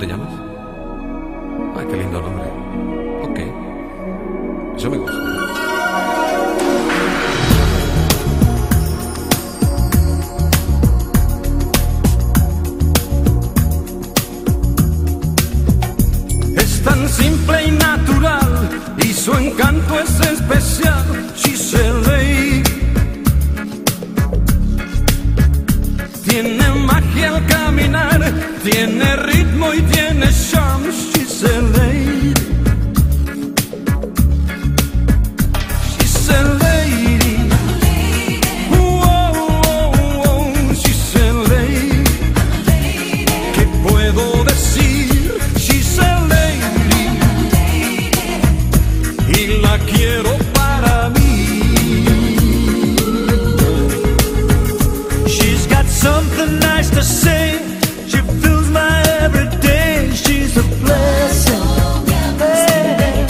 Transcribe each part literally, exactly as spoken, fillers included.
te llamas? Ay, qué lindo nombre. Ok. Eso me gusta. Es tan simple y natural y su encanto es especial. She's L A. Tiene magia al caminar, tiene ritmo y tiene charm. She's a lady. She's a lady. Whoa, whoa, whoa. She's a lady. ¿Qué puedo decir? She's a lady. Y la quiero para mí. She's got something nice to say. She fills my every day. She's a blessing. Hey.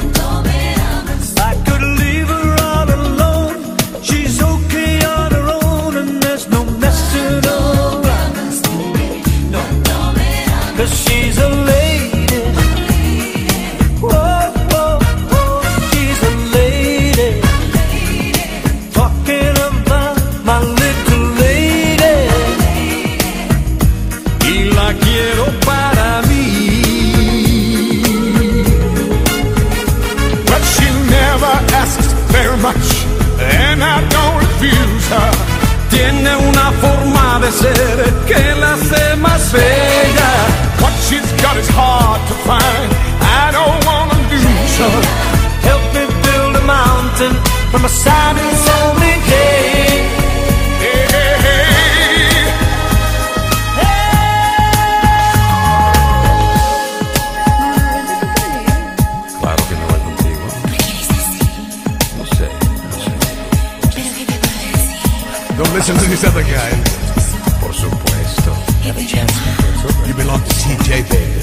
I could leave her all alone. She's okay on her own, and there's no messing around. Cause she's a lady. Whoa, whoa, whoa. She's a lady. Talking about my little lady. Y la quiero para mí. But she never asks very much, and I don't refuse her. Tiene una forma de ser que la hace más bella. What she's got is hard to find. I don't wanna lose her. Help me build a mountain from a shining sunny day. Hey, hey, hey. Claro que me voy contigo. No sé, no sé. Don't listen to these other guys. Por supuesto. You belong to C J, baby.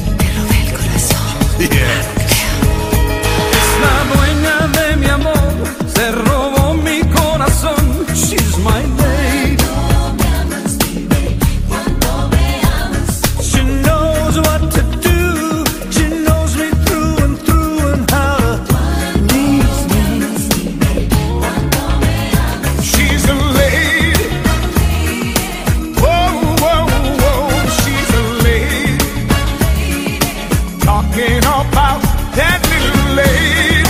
Yeah. Es la dueña de mi amor, se robó mi corazón. She's my lady. She knows what to do. She knows me through and through and how to please me. She's a lady. Whoa, whoa, whoa. She's a lady. Talking about that little lady.